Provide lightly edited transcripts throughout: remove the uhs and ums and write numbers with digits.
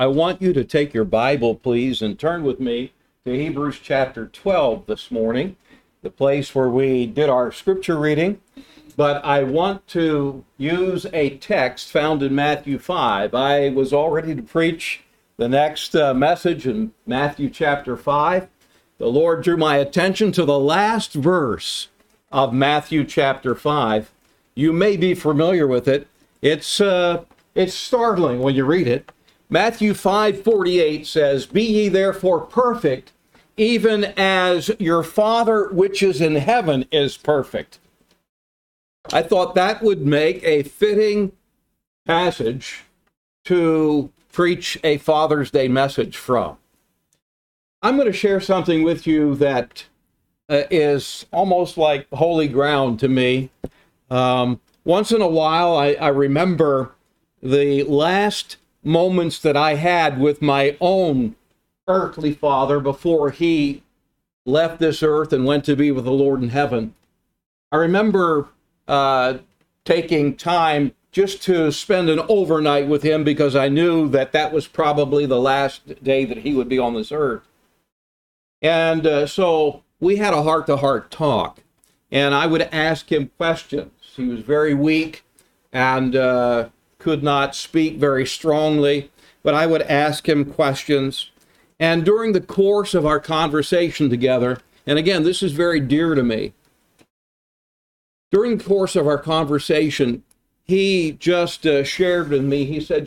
I want you to take your Bible, please, and turn with me to Hebrews chapter 12 this morning, the place where we did our scripture reading. But I want to use a text found in Matthew 5. I was all ready to preach the next message in Matthew chapter 5. The Lord drew my attention to the last verse of Matthew chapter 5. You may be familiar with it. It's startling when you read it. Matthew 5:48 says, "Be ye therefore perfect, even as your Father which is in heaven is perfect." I thought that would make a fitting passage to preach a Father's Day message from. I'm going to share something with you that is almost like holy ground to me. Once in a while, I remember the last moments that I had with my own earthly father before he left this earth and went to be with the Lord in heaven. I remember taking time just to spend an overnight with him because I knew that that was probably the last day that he would be on this earth. And so we had a heart-to-heart talk, and I would ask him questions. He was very weak and could not speak very strongly, but I would ask him questions. And during the course of our conversation together, and again, this is very dear to me, during the course of our conversation, he just shared with me, he said,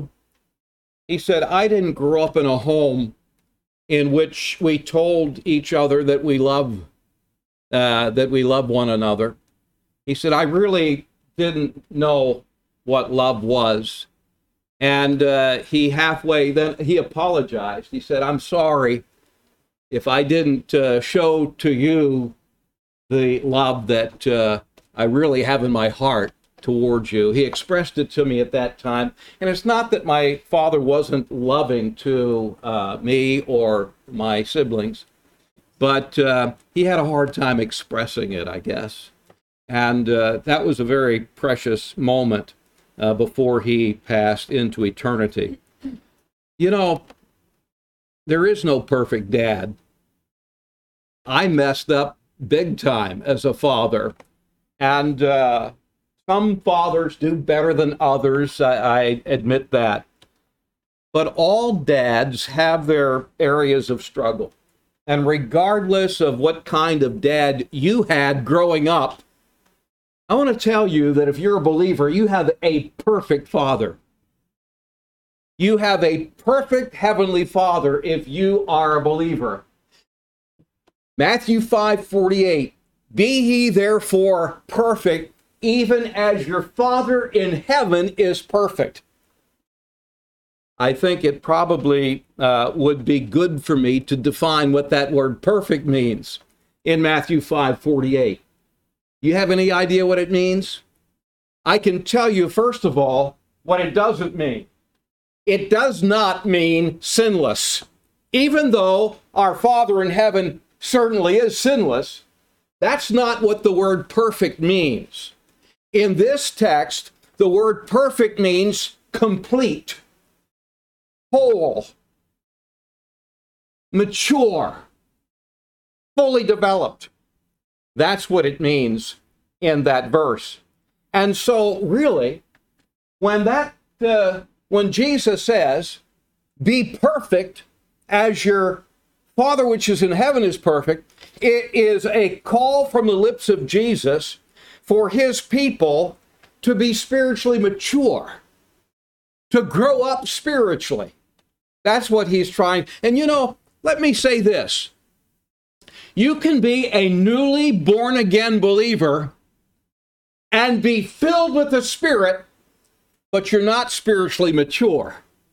I didn't grow up in a home in which we told each other that we love one another. He said, I really didn't know what love was. And he apologized. He said, I'm sorry if I didn't show to you the love that I really have in my heart towards you. He expressed it to me at that time. And it's not that my father wasn't loving to me or my siblings, but he had a hard time expressing it, I guess. And that was a very precious moment before he passed into eternity. You know, there is no perfect dad. I messed up big time as a father. And some fathers do better than others, I admit that. But all dads have their areas of struggle. And regardless of what kind of dad you had growing up, I want to tell you that if you're a believer, you have a perfect father. You have a perfect heavenly Father if you are a believer. Matthew 5:48, "Be ye therefore perfect, even as your Father in heaven is perfect." I think it probably would be good for me to define what that word perfect means in Matthew 5:48. You have any idea what it means? I can tell you, first of all, what it doesn't mean. It does not mean sinless. Even though our Father in heaven certainly is sinless, that's not what the word perfect means. In this text, the word perfect means complete, whole, mature, fully developed. That's what it means in that verse. And so really, when Jesus says, "Be perfect as your Father which is in heaven is perfect," it is a call from the lips of Jesus for his people to be spiritually mature, to grow up spiritually. That's what he's trying. And let me say this. You can be a newly born again believer and be filled with the Spirit, but you're not spiritually mature.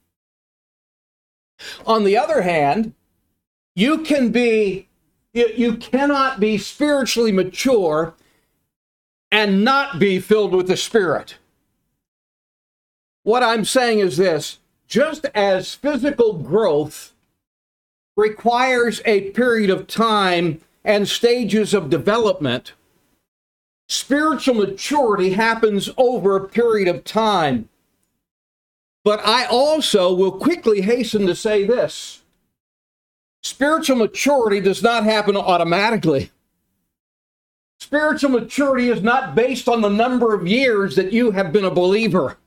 On the other hand, you cannot be spiritually mature and not be filled with the Spirit. What I'm saying is this: just as physical growth requires a period of time and stages of development, spiritual maturity happens over a period of time. But I also will quickly hasten to say this. Spiritual maturity does not happen automatically. Spiritual maturity is not based on the number of years that you have been a believer.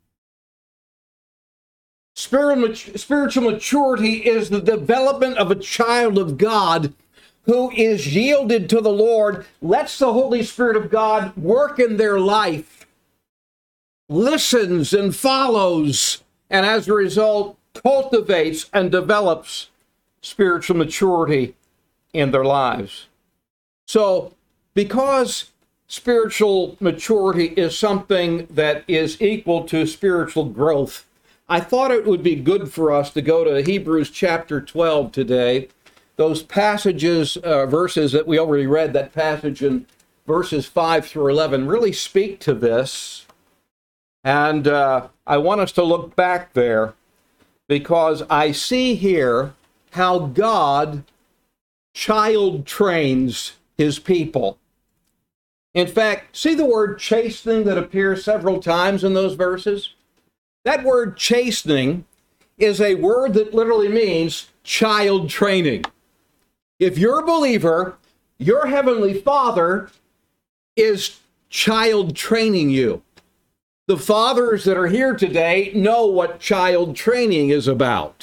Spiritual maturity is the development of a child of God who is yielded to the Lord, lets the Holy Spirit of God work in their life, listens and follows, and as a result, cultivates and develops spiritual maturity in their lives. So, because spiritual maturity is something that is equal to spiritual growth, I thought it would be good for us to go to Hebrews chapter 12 today. Those passages, verses that we already read, that passage in verses 5 through 11, really speak to this. And I want us to look back there because I see here how God child trains his people. In fact, see the word chastening that appears several times in those verses? That word chastening is a word that literally means child training. If you're a believer, your heavenly Father is child training you. The fathers that are here today know what child training is about.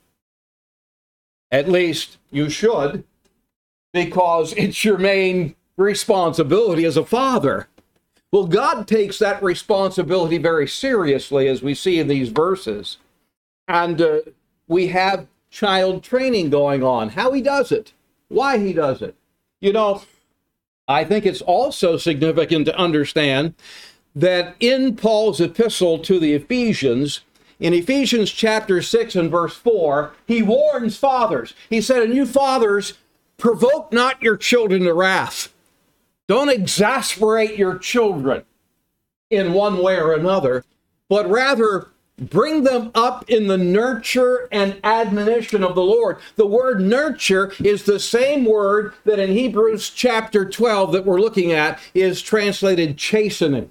At least you should, because it's your main responsibility as a father. Well, God takes that responsibility very seriously, as we see in these verses. And we have child training going on. How he does it, why he does it. You know, I think it's also significant to understand that in Paul's epistle to the Ephesians, in Ephesians chapter 6 and verse 4, he warns fathers. He said, and you fathers, provoke not your children to wrath. Don't exasperate your children in one way or another, but rather bring them up in the nurture and admonition of the Lord. The word nurture is the same word that in Hebrews chapter 12 that we're looking at is translated chastening.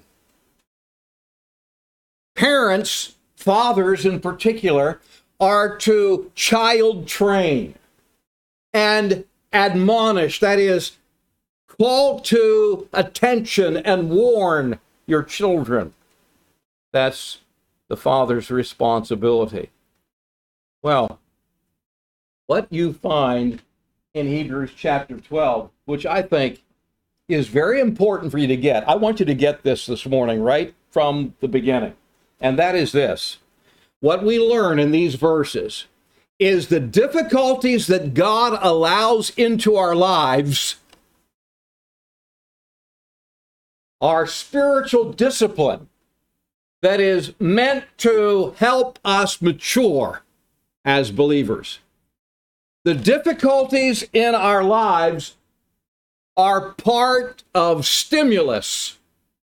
Parents, fathers in particular, are to child train and admonish, that is, call to attention and warn your children. That's the father's responsibility. Well, what you find in Hebrews chapter 12, which I think is very important for you to get. I want you to get this morning, right from the beginning. And that is this. What we learn in these verses is the difficulties that God allows into our lives are spiritual discipline that is meant to help us mature as believers. The difficulties in our lives are part of stimulus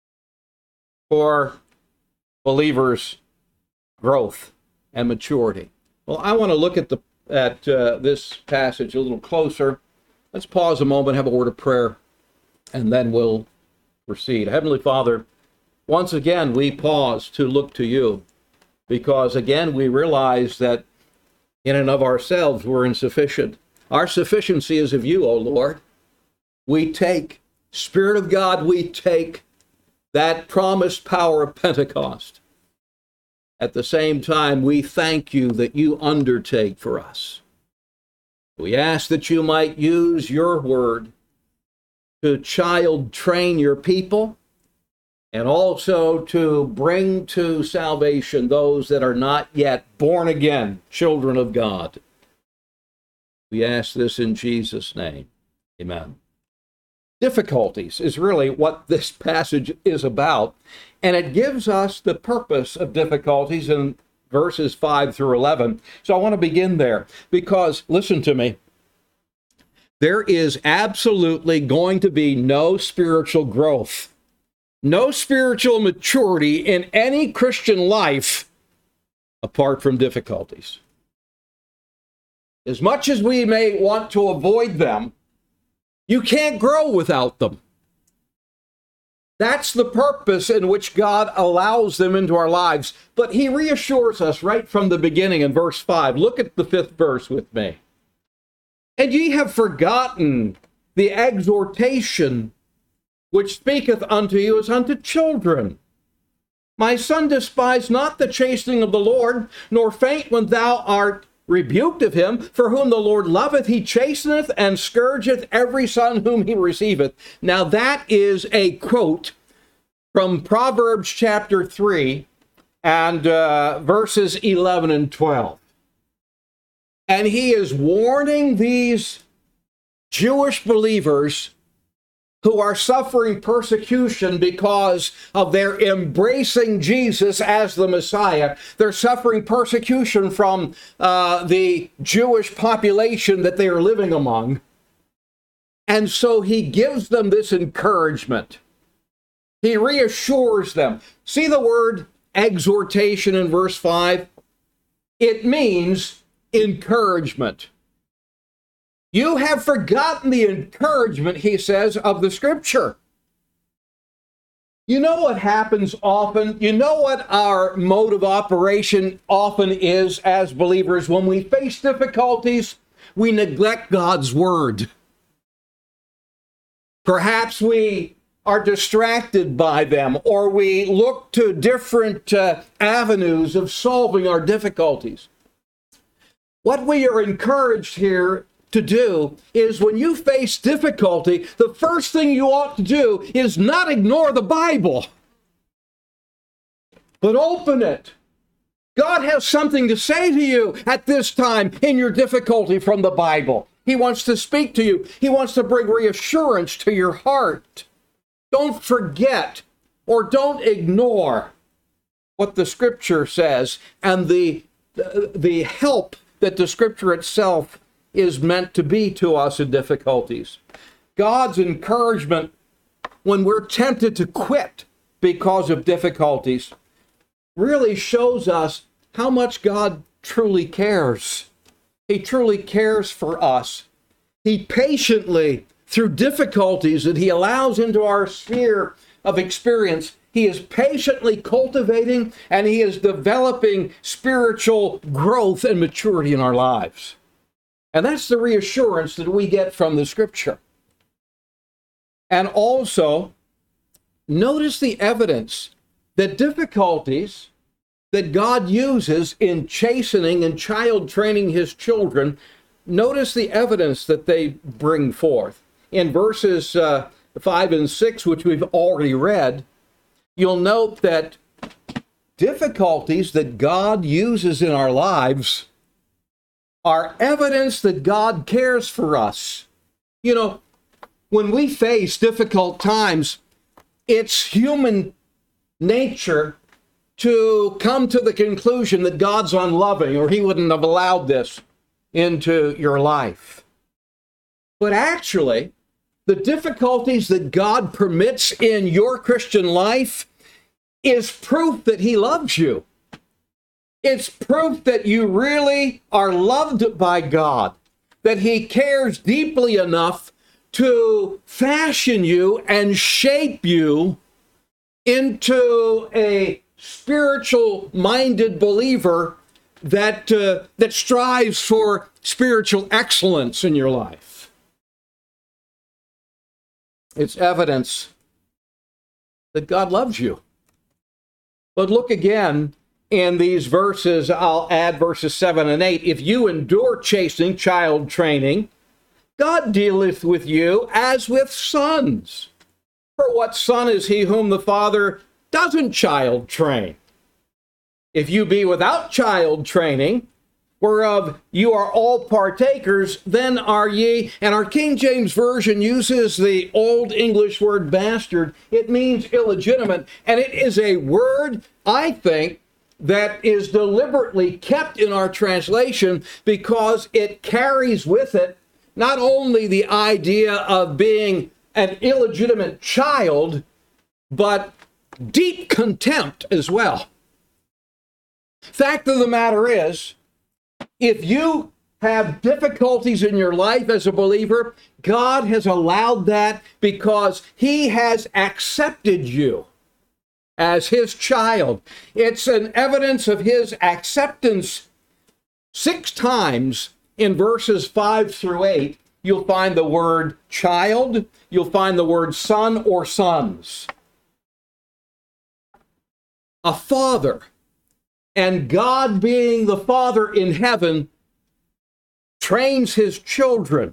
for believers' growth and maturity. Well, I want to look at this passage a little closer. Let's pause a moment, have a word of prayer, and then we'll proceed. Heavenly Father, once again, we pause to look to you because, again, we realize that in and of ourselves, we're insufficient. Our sufficiency is of you, O Lord. We take, Spirit of God, we take that promised power of Pentecost. At the same time, we thank you that you undertake for us. We ask that you might use your word to child train your people and also to bring to salvation those that are not yet born again, children of God. We ask this in Jesus' name. Amen. Difficulties is really what this passage is about, and it gives us the purpose of difficulties in verses 5 through 11. So I want to begin there because, listen to me, there is absolutely going to be no spiritual growth, no spiritual maturity in any Christian life apart from difficulties. As much as we may want to avoid them, you can't grow without them. That's the purpose in which God allows them into our lives. But he reassures us right from the beginning in verse 5. Look at the 5th verse with me. And ye have forgotten the exhortation which speaketh unto you as unto children. My son, despise not the chastening of the Lord, nor faint when thou art rebuked of him. For whom the Lord loveth, he chasteneth and scourgeth every son whom he receiveth. Now that is a quote from Proverbs chapter 3 and verses 11 and 12. And he is warning these Jewish believers who are suffering persecution because of their embracing Jesus as the Messiah. They're suffering persecution from the Jewish population that they are living among. And so he gives them this encouragement. He reassures them. See the word exhortation in verse 5? It means encouragement. You have forgotten the encouragement, he says, of the Scripture. You know what happens often? You know what our mode of operation often is as believers? When we face difficulties, we neglect God's Word. Perhaps we are distracted by them, or we look to different avenues of solving our difficulties. What we are encouraged here to do is when you face difficulty, the first thing you ought to do is not ignore the Bible, but open it. God has something to say to you at this time in your difficulty from the Bible. He wants to speak to you. He wants to bring reassurance to your heart. Don't forget or don't ignore what the Scripture says and the help that the Scripture itself is meant to be to us in difficulties. God's encouragement when we're tempted to quit because of difficulties really shows us how much God truly cares. He truly cares for us. He patiently, through difficulties that he allows into our sphere of experience, he is patiently cultivating and he is developing spiritual growth and maturity in our lives. And that's the reassurance that we get from the Scripture. And also, notice the evidence that difficulties that God uses in chastening and child training his children, notice the evidence that they bring forth. In verses 5 and 6, which we've already read, you'll note that difficulties that God uses in our lives are evidence that God cares for us. You know, when we face difficult times, it's human nature to come to the conclusion that God's unloving or he wouldn't have allowed this into your life. But actually, the difficulties that God permits in your Christian life is proof that he loves you. It's proof that you really are loved by God, that he cares deeply enough to fashion you and shape you into a spiritual-minded believer that strives for spiritual excellence in your life. It's evidence that God loves you. But look again in these verses. I'll add verses 7 and 8. If you endure chastening, child training, God dealeth with you as with sons. For what son is he whom the father doesn't child train? If you be without child training, whereof you are all partakers, then are ye. And our King James Version uses the Old English word bastard. It means illegitimate, and it is a word, I think, that is deliberately kept in our translation because it carries with it not only the idea of being an illegitimate child, but deep contempt as well. Fact of the matter is, if you have difficulties in your life as a believer, God has allowed that because he has accepted you as his child. It's an evidence of his acceptance. 6 times in verses 5 through 8, you'll find the word child, you'll find the word son or sons. A father, and God being the Father in heaven, trains his children.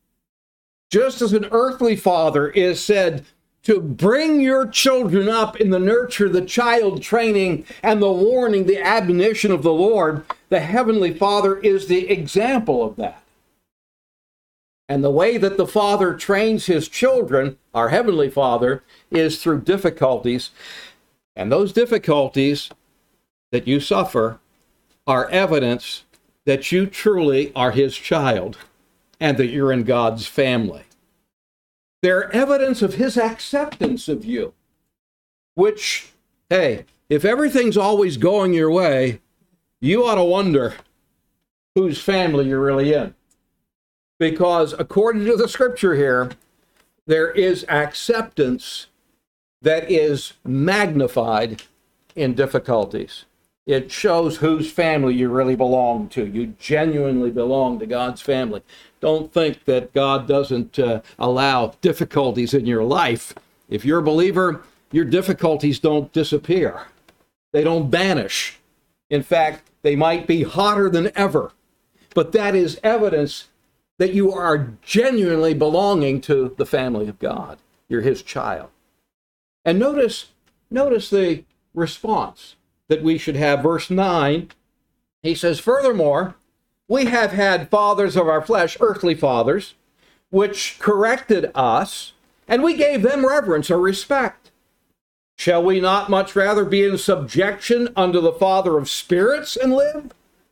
Just as an earthly father is said to bring your children up in the nurture, the child training, and the warning, the admonition of the Lord, the Heavenly Father is the example of that. And the way that the Father trains his children, our Heavenly Father, is through difficulties. And those difficulties that you suffer are evidence that you truly are his child and that you're in God's family. They're evidence of his acceptance of you, which, hey, if everything's always going your way, you ought to wonder whose family you're really in. Because according to the scripture here, there is acceptance that is magnified in difficulties. It shows whose family you really belong to. You genuinely belong to God's family. Don't think that God doesn't allow difficulties in your life. If you're a believer, your difficulties don't disappear. They don't vanish. In fact, they might be hotter than ever. But that is evidence that you are genuinely belonging to the family of God. You're his child. And notice the response that we should have. Verse 9, he says, furthermore, we have had fathers of our flesh, earthly fathers, which corrected us, and we gave them reverence or respect. Shall we not much rather be in subjection unto the Father of spirits and live?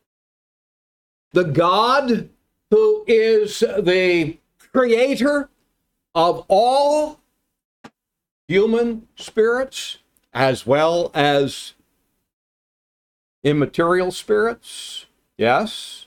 The God who is the creator of all human spirits, as well as immaterial spirits. Yes.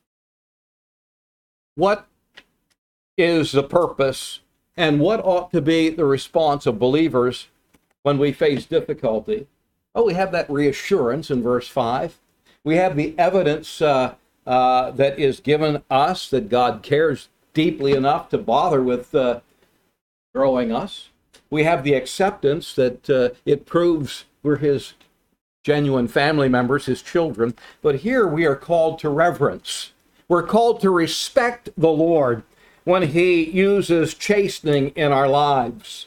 What is the purpose and what ought to be the response of believers when we face difficulty? Oh, we have that reassurance in verse 5. We have the evidence that is given us that God cares deeply enough to bother with growing us. We have the acceptance that it proves we're his genuine family members, his children. But here we are called to reverence. We're called to respect the Lord when he uses chastening in our lives.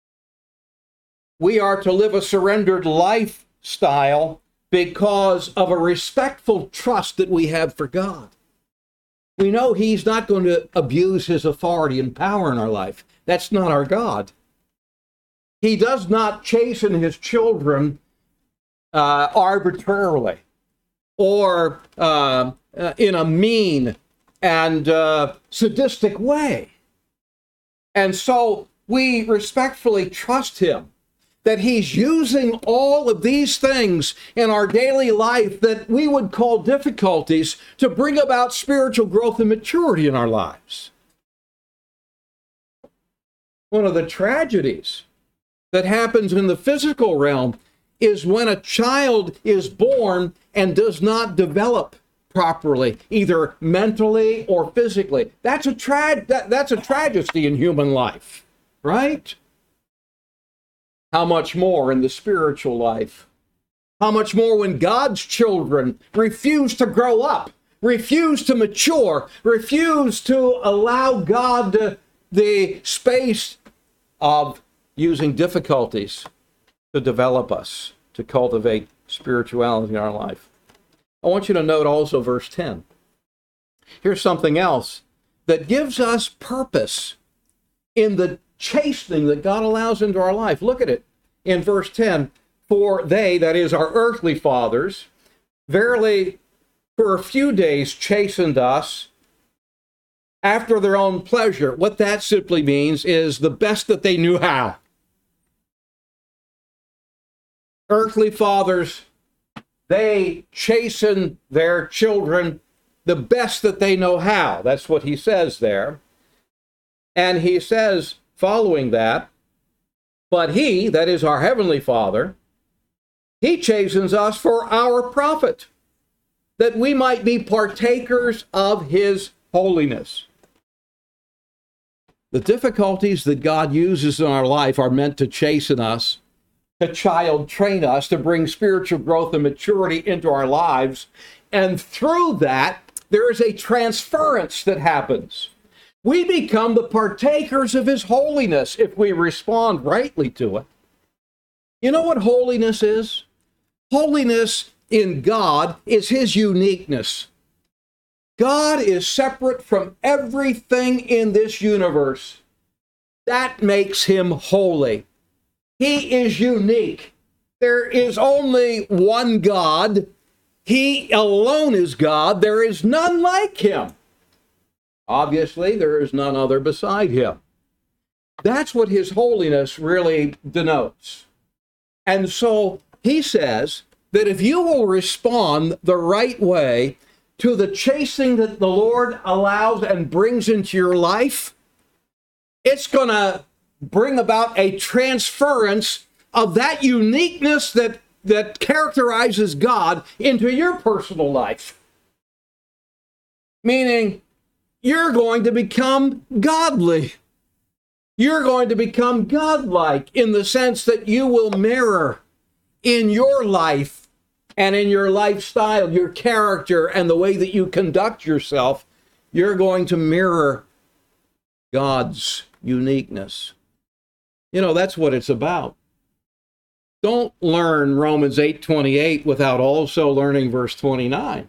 We are to live a surrendered lifestyle because of a respectful trust that we have for God. We know he's not going to abuse his authority and power in our life. That's not our God. He does not chasten his children arbitrarily or in a mean and sadistic way. And so we respectfully trust him that he's using all of these things in our daily life that we would call difficulties to bring about spiritual growth and maturity in our lives. One of the tragedies that happens in the physical realm is when a child is born and does not develop properly, either mentally or physically. That's a tragedy in human life, right? How much more in the spiritual life? How much more when God's children refuse to grow up, refuse to mature, refuse to allow God the space of using difficulties to develop us, to cultivate spirituality in our life. I want you to note also verse 10. Here's something else that gives us purpose in the chastening that God allows into our life. Look at it in verse 10. For they, that is our earthly fathers, verily for a few days chastened us after their own pleasure. What that simply means is the best that they knew how. Earthly fathers, they chasten their children the best that they know how. That's what he says there. And he says, following that, but he, that is our Heavenly Father, he chastens us for our profit, that we might be partakers of his holiness. The difficulties that God uses in our life are meant to chasten us, to child train us, to bring spiritual growth and maturity into our lives. And through that, there is a transference that happens. We become the partakers of his holiness if we respond rightly to it. You know what holiness is? Holiness in God is his uniqueness. God is separate from everything in this universe. That makes him holy. He is unique. There is only one God. He alone is God. There is none like him. Obviously, there is none other beside him. That's what his holiness really denotes. And so he says that if you will respond the right way to the chastening that the Lord allows and brings into your life, it's going to bring about a transference of that uniqueness that characterizes God into your personal life. Meaning, you're going to become godly. You're going to become godlike in the sense that you will mirror in your life and in your lifestyle, your character, and the way that you conduct yourself, you're going to mirror God's uniqueness. You know, that's what it's about. Don't learn Romans 8:28 without also learning verse 29.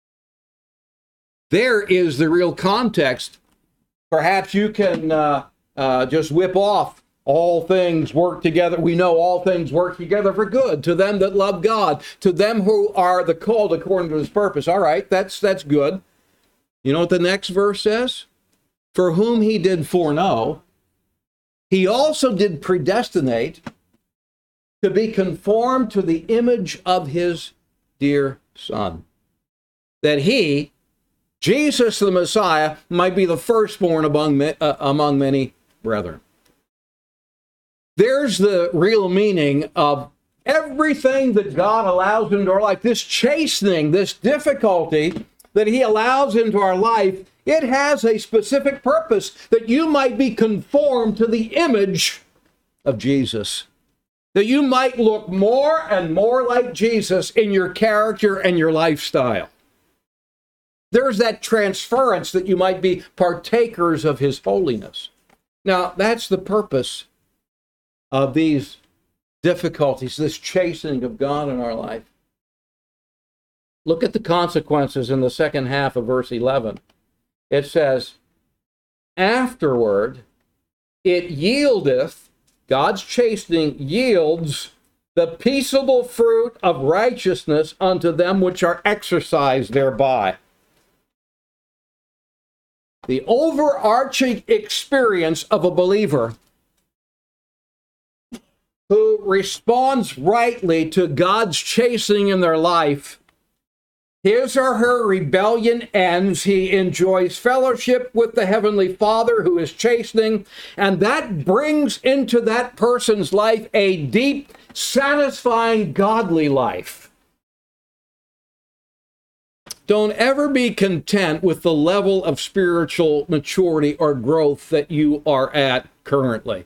There is the real context. Perhaps you can just whip off all things work together. We know all things work together for good to them that love God, to them who are the called according to his purpose. All right, that's good. You know what the next verse says? For whom he did foreknow, he also did predestinate to be conformed to the image of his dear Son, that he, Jesus the Messiah, might be the firstborn among many brethren. There's the real meaning of everything that God allows into our life. This chastening, this difficulty that he allows into our life, it has a specific purpose, that you might be conformed to the image of Jesus, that you might look more and more like Jesus in your character and your lifestyle. There's that transference that you might be partakers of his holiness. Now, that's the purpose of these difficulties, this chastening of God in our life. Look at the consequences in the second half of verse 11. It says, afterward it yieldeth, God's chastening yields the peaceable fruit of righteousness unto them which are exercised thereby. The overarching experience of a believer who responds rightly to God's chastening in their life, his or her rebellion ends. He enjoys fellowship with the Heavenly Father who is chastening, and that brings into that person's life a deep, satisfying, godly life. Don't ever be content with the level of spiritual maturity or growth that you are at currently.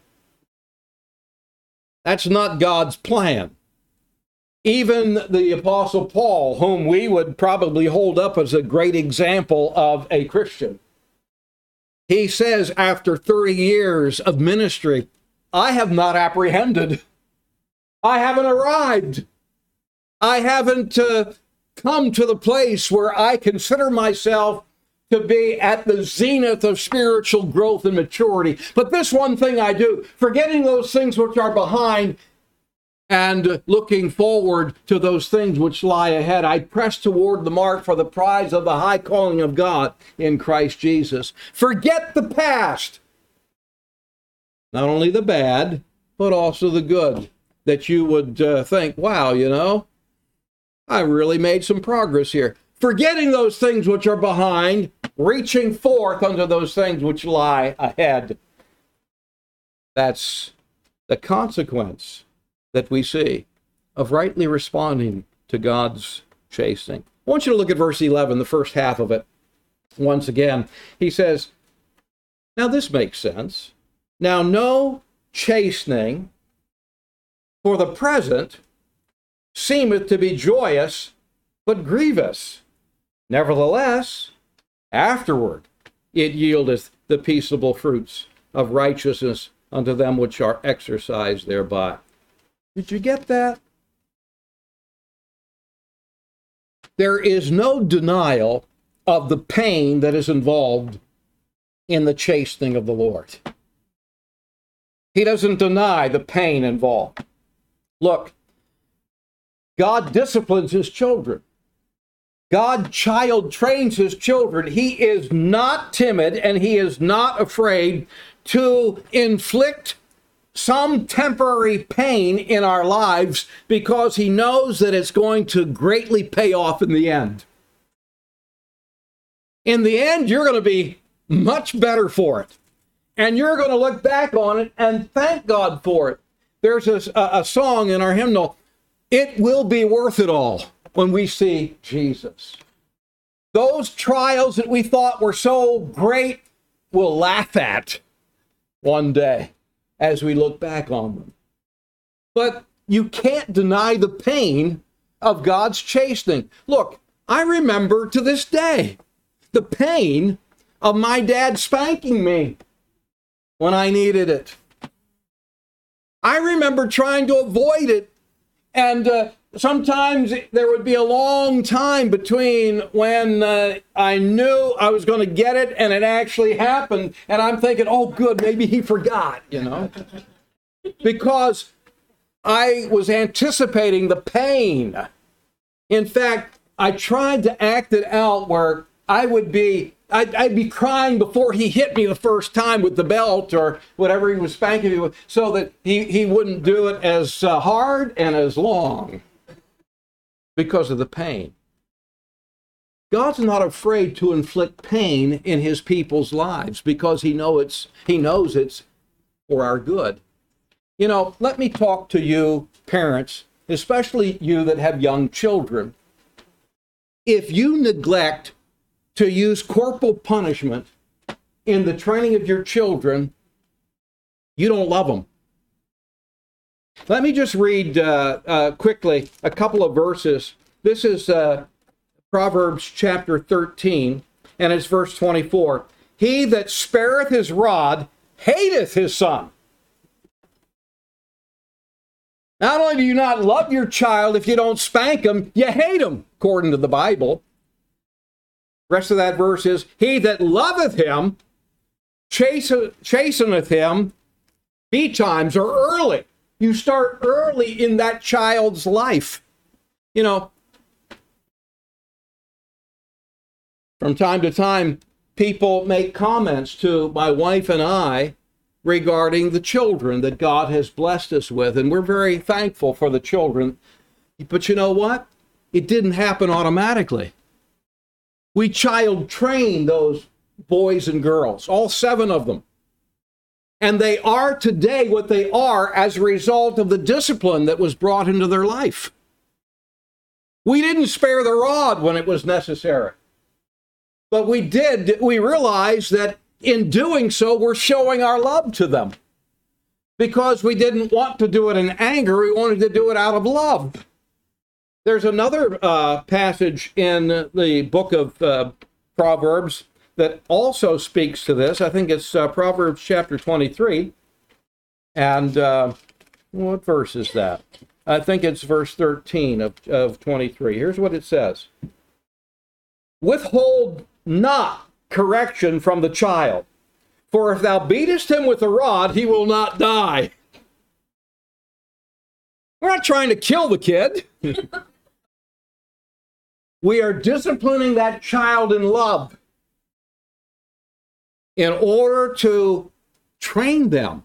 That's not God's plan. Even the Apostle Paul, whom we would probably hold up as a great example of a Christian, he says after 30 years of ministry, I have not apprehended. I haven't arrived. I haven't come to the place where I consider myself to be at the zenith of spiritual growth and maturity. But this one thing I do, forgetting those things which are behind and looking forward to those things which lie ahead, I press toward the mark for the prize of the high calling of God in Christ Jesus. Forget the past. Not only the bad, but also the good. That you would think, wow, you know, I really made some progress here. forgetting those things which are behind, reaching forth unto those things which lie ahead. That's the consequence that we see of rightly responding to God's chastening. I want you to look at verse 11, the first half of it. Once again, he says, now this makes sense. Now no chastening for the present seemeth to be joyous, but grievous. Nevertheless, afterward it yieldeth the peaceable fruits of righteousness unto them which are exercised thereby. Did you get that? There is no denial of the pain that is involved in the chastening of the Lord. He doesn't deny the pain involved. Look, God disciplines his children. God child trains his children. He is not timid and he is not afraid to inflict some temporary pain in our lives because he knows that it's going to greatly pay off in the end. In the end, you're going to be much better for it. And you're going to look back on it and thank God for it. There's a song in our hymnal, it will be worth it all when we see Jesus. Those trials that we thought were so great, we'll laugh at one day as we look back on them. But you can't deny the pain of God's chastening. Look, I remember to this day the pain of my dad spanking me when I needed it. I remember trying to avoid it, and sometimes there would be a long time between when I knew I was going to get it and it actually happened, and I'm thinking, oh good, maybe he forgot, because I was anticipating the pain. In fact, I tried to act it out where I'd be crying before he hit me the first time with the belt or whatever he was spanking me with, so that he wouldn't do it as hard and as long because of the pain. God's not afraid to inflict pain in his people's lives because he knows it's for our good. Let me talk to you parents, especially you that have young children. If you neglect to use corporal punishment in the training of your children, you don't love them. Let me just read quickly a couple of verses. This is Proverbs chapter 13, and it's verse 24. He that spareth his rod hateth his son. Not only do you not love your child if you don't spank him, you hate him, according to the Bible. Rest of that verse is, he that loveth him chasteneth him betimes, or early. You start early in that child's life. From time to time, people make comments to my wife and I regarding the children that God has blessed us with, and we're very thankful for the children. But you know what? It didn't happen automatically. We child trained those boys and girls, all 7 of them. And they are today what they are as a result of the discipline that was brought into their life. We didn't spare the rod when it was necessary. But we realized that in doing so, we're showing our love to them. Because we didn't want to do it in anger, we wanted to do it out of love. There's another passage in the book of Proverbs that also speaks to this. I think it's Proverbs chapter 23. And what verse is that? I think it's verse 13 of 23. Here's what it says. Withhold not correction from the child, for if thou beatest him with a rod, he will not die. We're not trying to kill the kid. We are disciplining that child in love in order to train them,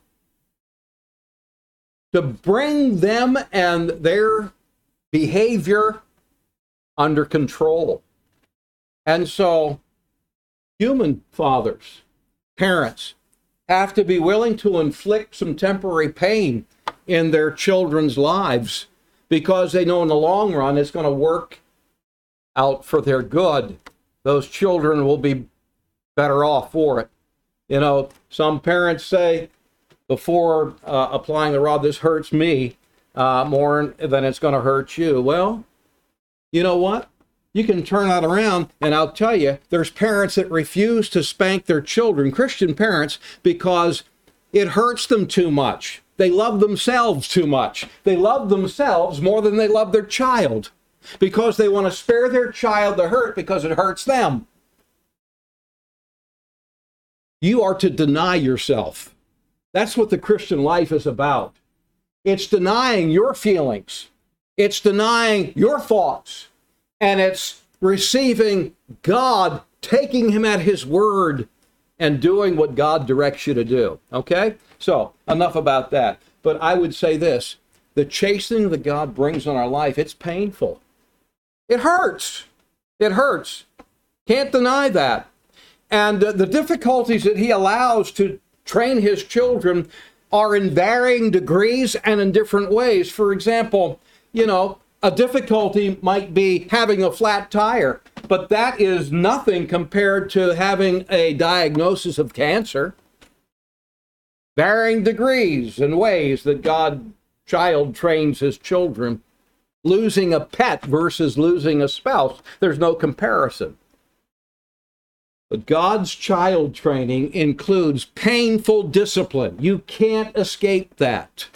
to bring them and their behavior under control. And so human fathers, parents, have to be willing to inflict some temporary pain in their children's lives because they know in the long run it's going to work out for their good. Those children will be better off for it. You know, some parents say before applying the rod, this hurts me more than it's going to hurt you. Well, you know what? You can turn that around, and I'll tell you, there's parents that refuse to spank their children, Christian parents, because it hurts them too much. They love themselves too much. They love themselves more than they love their child because they want to spare their child the hurt because it hurts them. You are to deny yourself. That's what the Christian life is about. It's denying your feelings. It's denying your thoughts. And it's receiving God, taking him at his word, and doing what God directs you to do. Okay? So, enough about that. But I would say this. The chastening that God brings on our life, it's painful. It hurts. It hurts. Can't deny that. And the difficulties that he allows to train his children are in varying degrees and in different ways. For example, you know, a difficulty might be having a flat tire, but that is nothing compared to having a diagnosis of cancer. Varying degrees and ways that God child trains his children. Losing a pet versus losing a spouse, there's no comparison. But God's child training includes painful discipline. You can't escape that.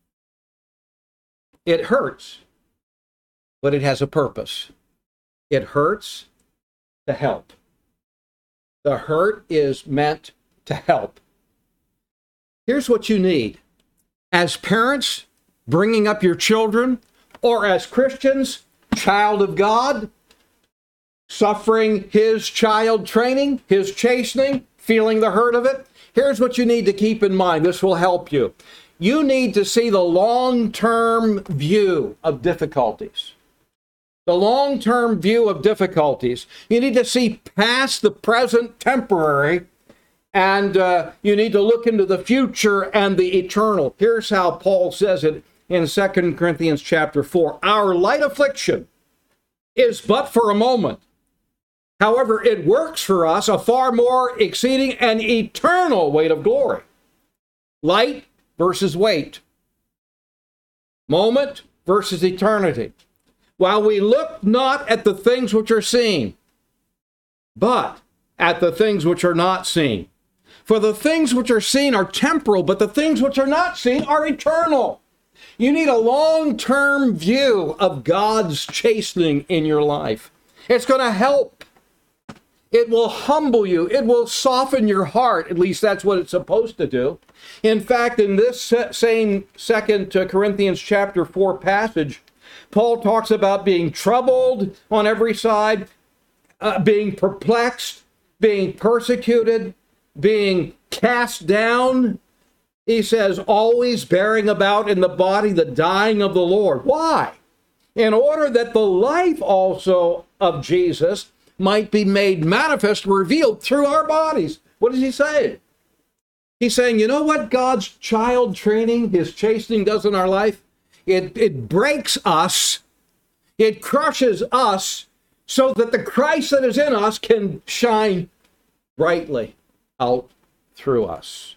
It hurts, but it has a purpose. It hurts to help. The hurt is meant to help. Here's what you need. As parents, bringing up your children, or as Christians, child of God, suffering his child training, his chastening, feeling the hurt of it, here's what you need to keep in mind. This will help you. You need to see the long-term view of difficulties. The long-term view of difficulties. You need to see past the present temporary, and you need to look into the future and the eternal. Here's how Paul says it in 2 Corinthians chapter 4. Our light affliction is but for a moment. However, it works for us a far more exceeding and eternal weight of glory. Light versus weight. Moment versus eternity. While we look not at the things which are seen, but at the things which are not seen. For the things which are seen are temporal, but the things which are not seen are eternal. You need a long-term view of God's chastening in your life. It's going to help. It will humble you. It will soften your heart. At least that's what it's supposed to do. In fact, in this same 2 Corinthians chapter 4 passage, Paul talks about being troubled on every side, being perplexed, being persecuted, being cast down. He says, always bearing about in the body the dying of the Lord. Why? In order that the life also of Jesus might be made manifest, revealed through our bodies. What is he saying? He's saying, you know what God's child training, his chastening does in our life? It breaks us. It crushes us so that the Christ that is in us can shine brightly out through us.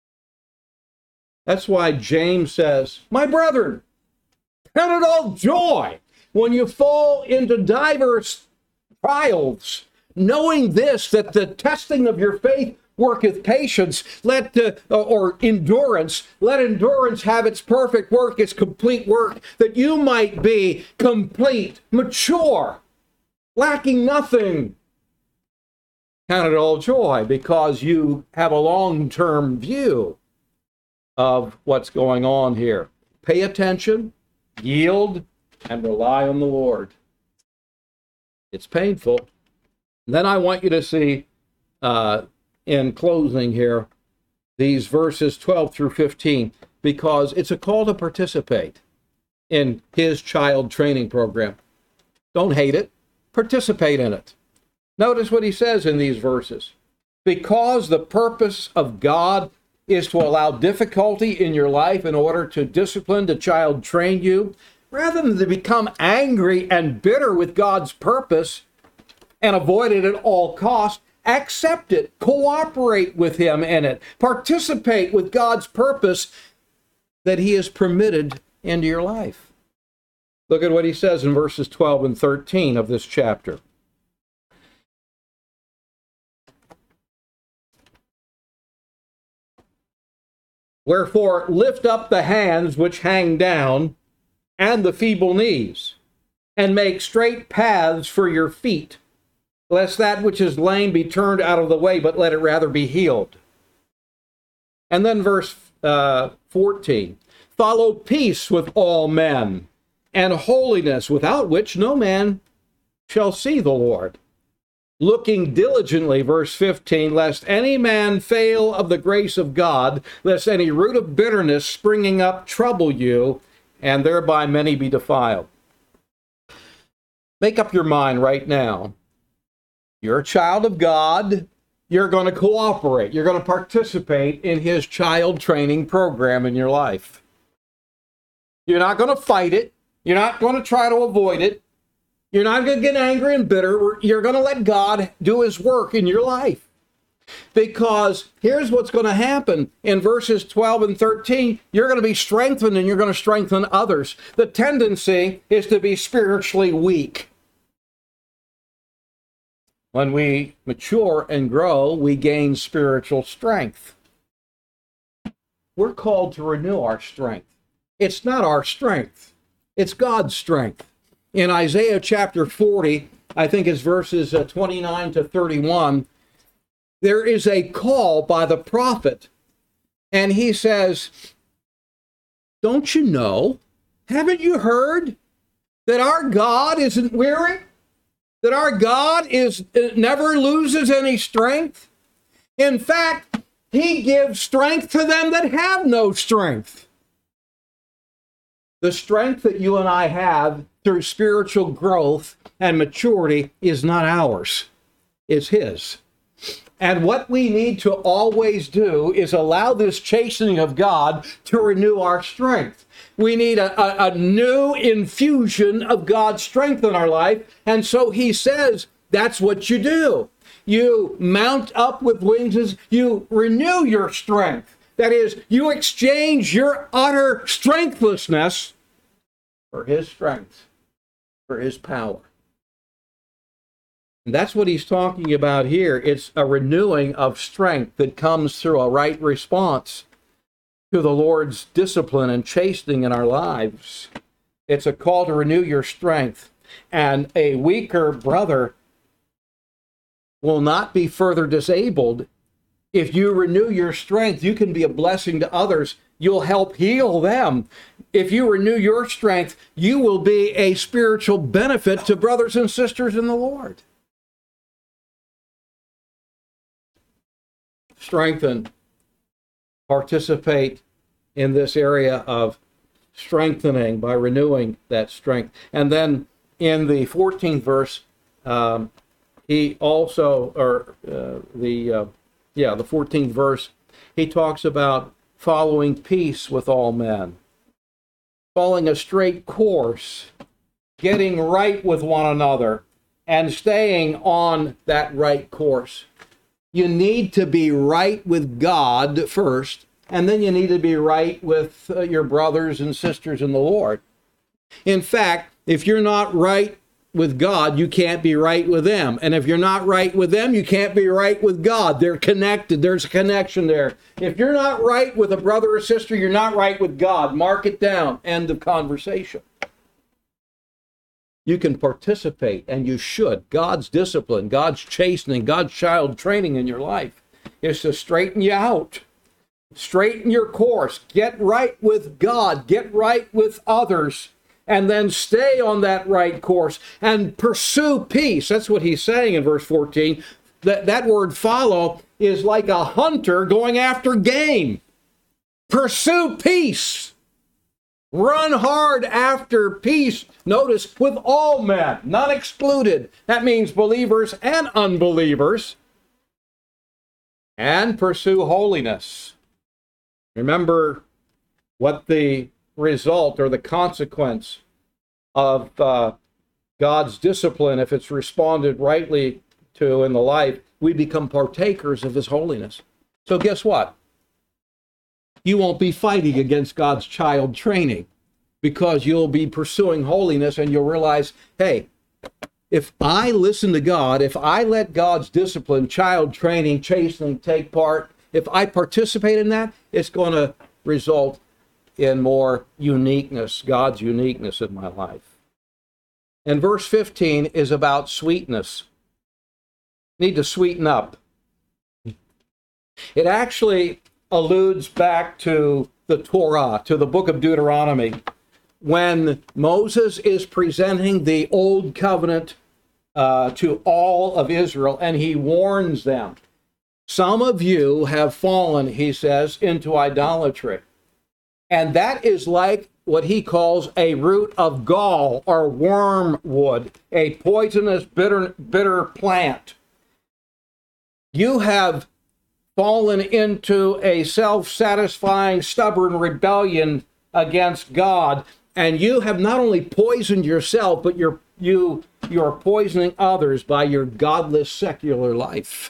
That's why James says, my brethren, count it all joy when you fall into diverse trials, knowing this, that the testing of your faith worketh patience, or endurance. Let endurance have its perfect work, its complete work, that you might be complete, mature, lacking nothing. Count it all joy because you have a long-term view of what's going on here. Pay attention, yield, and rely on the Lord. It's painful. Then I want you to see, in closing here, these verses 12 through 15, because it's a call to participate in his child training program. Don't hate it. Participate in it. Notice what he says in these verses. Because the purpose of God is to allow difficulty in your life in order to discipline, to child train you, rather than to become angry and bitter with God's purpose and avoid it at all costs, accept it, cooperate with him in it, participate with God's purpose that he has permitted into your life. Look at what he says in verses 12 and 13 of this chapter. Wherefore, lift up the hands which hang down, and the feeble knees, and make straight paths for your feet, lest that which is lame be turned out of the way, but let it rather be healed. And then verse 14, follow peace with all men, and holiness, without which no man shall see the Lord. Looking diligently, verse 15, lest any man fail of the grace of God, lest any root of bitterness springing up trouble you, and thereby many be defiled. Make up your mind right now. You're a child of God. You're going to cooperate. You're going to participate in his child training program in your life. You're not going to fight it. You're not going to try to avoid it. You're not going to get angry and bitter. You're going to let God do his work in your life. Because here's what's going to happen in verses 12 and 13. You're going to be strengthened and you're going to strengthen others. The tendency is to be spiritually weak. When we mature and grow, we gain spiritual strength. We're called to renew our strength. It's not our strength. It's God's strength. In Isaiah chapter 40, I think it's verses 29 to 31, there is a call by the prophet, and he says, don't you know, haven't you heard that our God isn't weary? That our God never loses any strength? In fact, he gives strength to them that have no strength. The strength that you and I have through spiritual growth and maturity is not ours. It's his. And what we need to always do is allow this chastening of God to renew our strength. We need a new infusion of God's strength in our life. And so he says, that's what you do. You mount up with wings, you renew your strength. That is, you exchange your utter strengthlessness for his strength, for his power. And that's what he's talking about here. It's a renewing of strength that comes through a right response to the Lord's discipline and chastening in our lives. It's a call to renew your strength. And a weaker brother will not be further disabled. If you renew your strength, you can be a blessing to others. You'll help heal them. If you renew your strength, you will be a spiritual benefit to brothers and sisters in the Lord. Strengthen. Participate in this area of strengthening by renewing that strength. And then in the 14th verse, he also, the 14th verse, he talks about following peace with all men, following a straight course, getting right with one another, and staying on that right course. You need to be right with God first, and then you need to be right with your brothers and sisters in the Lord. In fact, if you're not right with God, you can't be right with them. And if you're not right with them, you can't be right with God. They're connected. There's a connection there. If you're not right with a brother or sister, you're not right with God. Mark it down. End of conversation. You can participate, and you should. God's discipline, God's chastening, God's child training in your life is to straighten you out. Straighten your course. Get right with God. Get right with others. And then stay on that right course and pursue peace. That's what he's saying in verse 14. That word follow is like a hunter going after game. Pursue peace Run hard after peace. Notice, with all men, none excluded. That means believers and unbelievers. And pursue holiness. Remember what the result or the consequence of God's discipline, if it's responded rightly to in the life, we become partakers of his holiness. So guess what? You won't be fighting against God's child training, because you'll be pursuing holiness, and you'll realize, hey, if I listen to God, if I let God's discipline, child training, chastening take part, if I participate in that, it's going to result in more uniqueness, God's uniqueness in my life. And verse 15 is about sweetness. Need to sweeten up. It actually alludes back to the Torah, to the book of Deuteronomy, when Moses is presenting the old covenant to all of Israel, and he warns them. Some of you have fallen, he says, into idolatry. And that is like what he calls a root of gall or wormwood, a poisonous, bitter plant. You have fallen into a self-satisfying, stubborn rebellion against God, and you have not only poisoned yourself, but you're poisoning others by your godless secular life.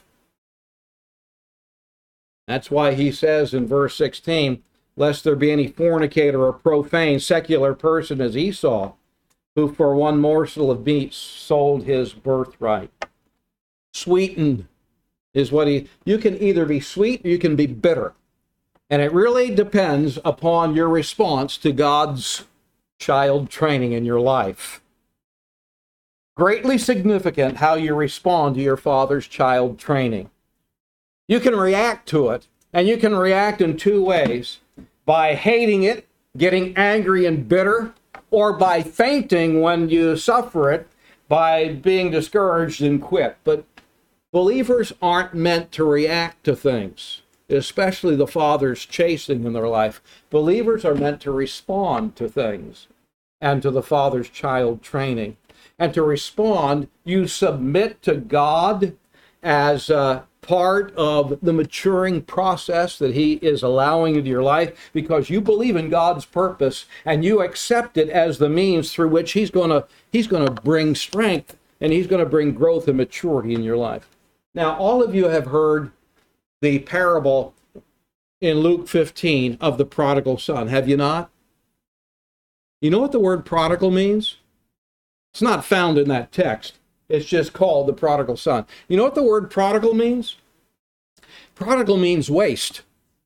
That's why he says in verse 16, lest there be any fornicator or profane secular person as Esau, who for one morsel of meat sold his birthright. Sweetened is what you can either be sweet or you can be bitter. And it really depends upon your response to God's child training in your life. Greatly significant how you respond to your father's child training. You can react to it, and you can react in two ways: by hating it, getting angry and bitter, or by fainting when you suffer it, by being discouraged and quit. But believers aren't meant to react to things, especially the Father's chastening in their life. Believers are meant to respond to things and to the Father's child training. And to respond, you submit to God as part of the maturing process that he is allowing into your life, because you believe in God's purpose and you accept it as the means through which he's going to bring strength, and he's going to bring growth and maturity in your life. Now, all of you have heard the parable in Luke 15 of the prodigal son, have you not? You know what the word prodigal means? It's not found in that text. It's just called the prodigal son. You know what the word prodigal means? Prodigal means waste.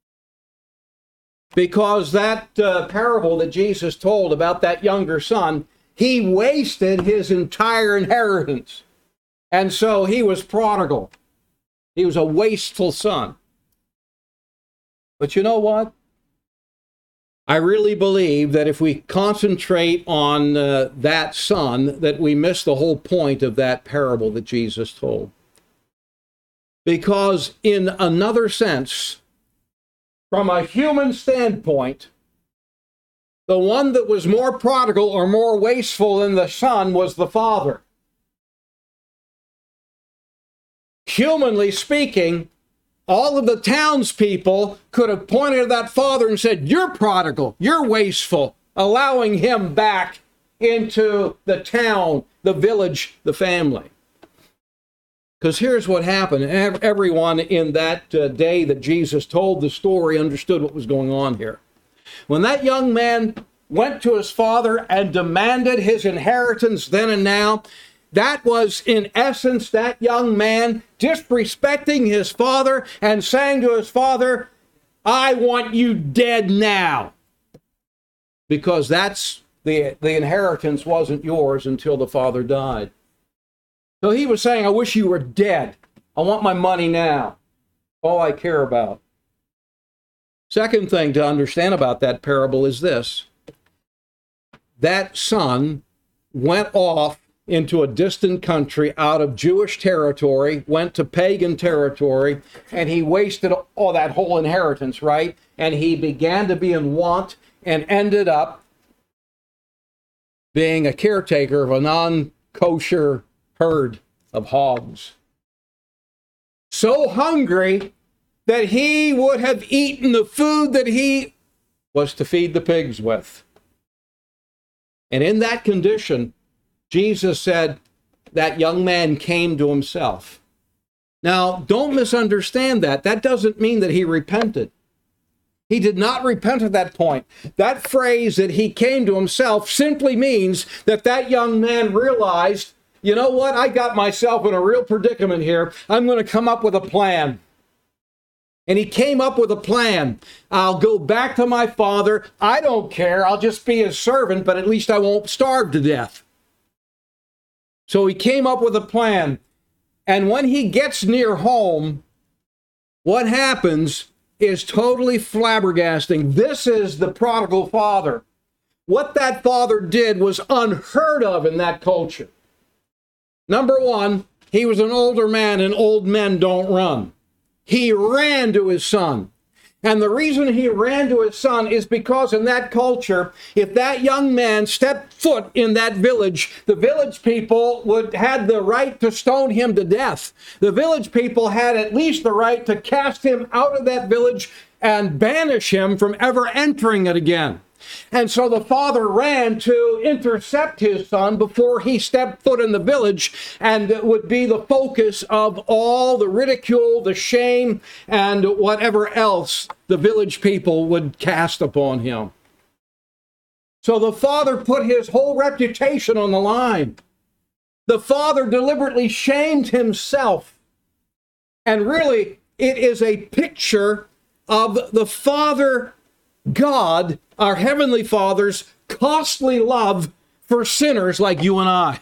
Because that parable that Jesus told about that younger son, he wasted his entire inheritance. And so he was prodigal. He was a wasteful son. But you know what? I really believe that if we concentrate on that son, that we miss the whole point of that parable that Jesus told. Because in another sense, from a human standpoint, the one that was more prodigal or more wasteful than the son was the father. Humanly speaking, all of the townspeople could have pointed at that father and said, "You're prodigal, you're wasteful," allowing him back into the town, the village, the family. Because here's what happened. Everyone in that day that Jesus told the story understood what was going on here. When that young man went to his father and demanded his inheritance then and now, that was, in essence, that young man disrespecting his father and saying to his father, "I want you dead now." Because that's the inheritance wasn't yours until the father died. So he was saying, "I wish you were dead. I want my money now. All I care about." Second thing to understand about that parable is this. That son went off into a distant country out of Jewish territory, went to pagan territory, and he wasted all that whole inheritance, right? And he began to be in want and ended up being a caretaker of a non-kosher herd of hogs. So hungry that he would have eaten the food that he was to feed the pigs with. And in that condition, Jesus said that young man came to himself. Now, don't misunderstand that. That doesn't mean that he repented. He did not repent at that point. That phrase that he came to himself simply means that that young man realized, you know what, I got myself in a real predicament here. I'm going to come up with a plan. And he came up with a plan. I'll go back to my father. I don't care. I'll just be his servant, but at least I won't starve to death. So he came up with a plan. And when he gets near home, what happens is totally flabbergasting. This is the prodigal father. What that father did was unheard of in that culture. Number one, he was an older man, and old men don't run. He ran to his son. And the reason he ran to his son is because in that culture, if that young man stepped foot in that village, the village people had the right to stone him to death. The village people had at least the right to cast him out of that village and banish him from ever entering it again. And so the father ran to intercept his son before he stepped foot in the village, and it would be the focus of all the ridicule, the shame, and whatever else the village people would cast upon him. So the father put his whole reputation on the line. The father deliberately shamed himself. And really, it is a picture of the Father God, our Heavenly Father's costly love for sinners like you and I.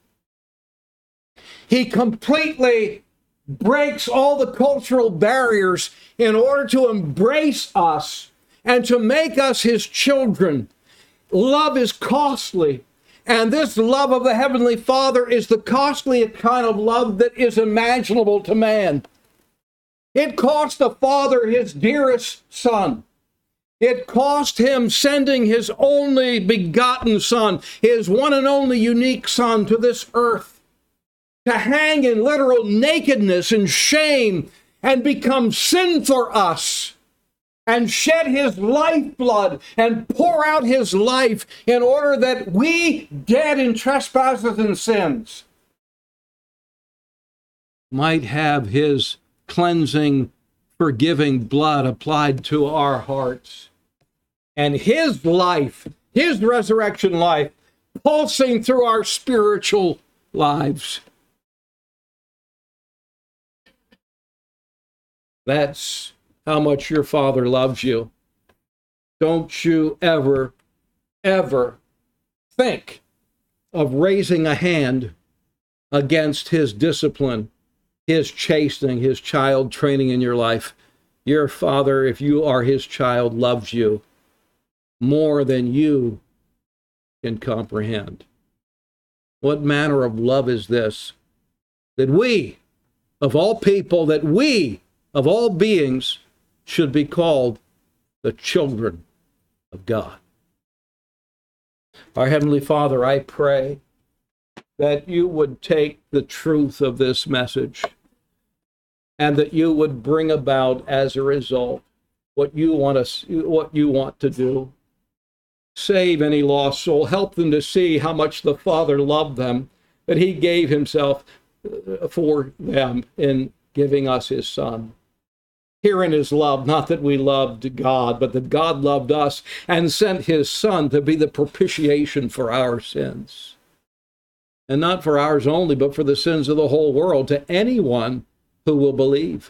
He completely breaks all the cultural barriers in order to embrace us and to make us his children. Love is costly, and this love of the Heavenly Father is the costliest kind of love that is imaginable to man. It cost the Father his dearest Son. It cost him sending his only begotten Son, his one and only unique Son, to this earth, to hang in literal nakedness and shame and become sin for us, and shed his lifeblood and pour out his life in order that we, dead in trespasses and sins, might have his cleansing, forgiving blood applied to our hearts. And his life, his resurrection life, pulsing through our spiritual lives. That's how much your Father loves you. Don't you ever, ever think of raising a hand against his discipline, his chastening, his child training in your life. Your Father, if you are his child, loves you more than you can comprehend. What manner of love is this? That we, of all people, that we, of all beings, should be called the children of God. Our Heavenly Father, I pray that you would take the truth of this message and that you would bring about as a result what you want to do. Save any lost soul. Help them to see how much the Father loved them, that he gave himself for them in giving us his Son. Herein is love, not that we loved God, but that God loved us and sent his Son to be the propitiation for our sins. And not for ours only, but for the sins of the whole world, to anyone who will believe.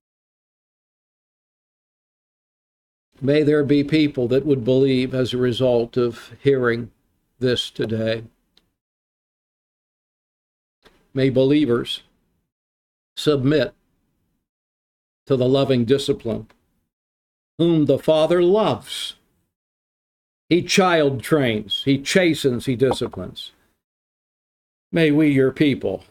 May there be people that would believe as a result of hearing this today. May believers submit to the loving discipline, whom the Father loves. He child trains, he chastens, he disciplines. May we, your people,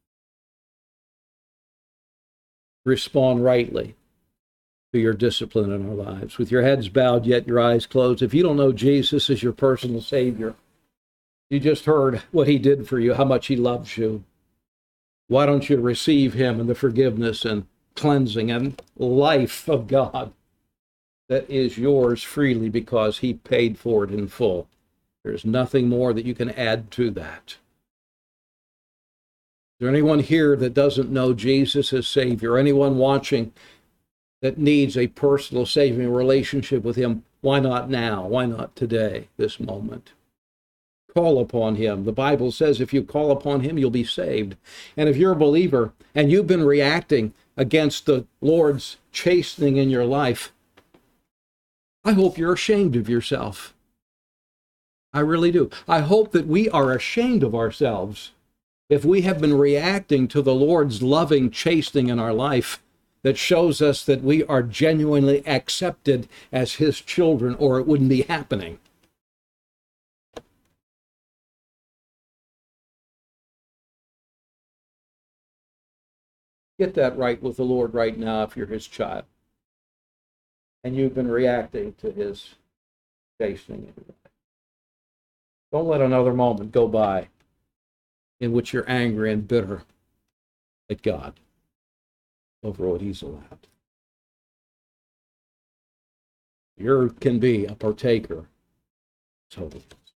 respond rightly to your discipline in our lives. With your heads bowed, yet your eyes closed. If you don't know Jesus as your personal Savior, You just heard what he did for you, how much he loves you. Why don't you receive him and the forgiveness and cleansing and life of God that is yours freely because he paid for it in full? There's nothing more that you can add to that. Is there anyone here that doesn't know Jesus as Savior? Anyone watching that needs a personal saving relationship with him? Why not now? Why not today, this moment? Call upon him. The Bible says if you call upon him, you'll be saved. And if you're a believer and you've been reacting against the Lord's chastening in your life, I hope you're ashamed of yourself. I really do. I hope that we are ashamed of ourselves if we have been reacting to the Lord's loving chastening in our life that shows us that we are genuinely accepted as his children, or it wouldn't be happening. Get that right with the Lord right now if you're his child and you've been reacting to his chastening. Don't let another moment go by in which you're angry and bitter at God over what he's allowed. You can be a partaker. So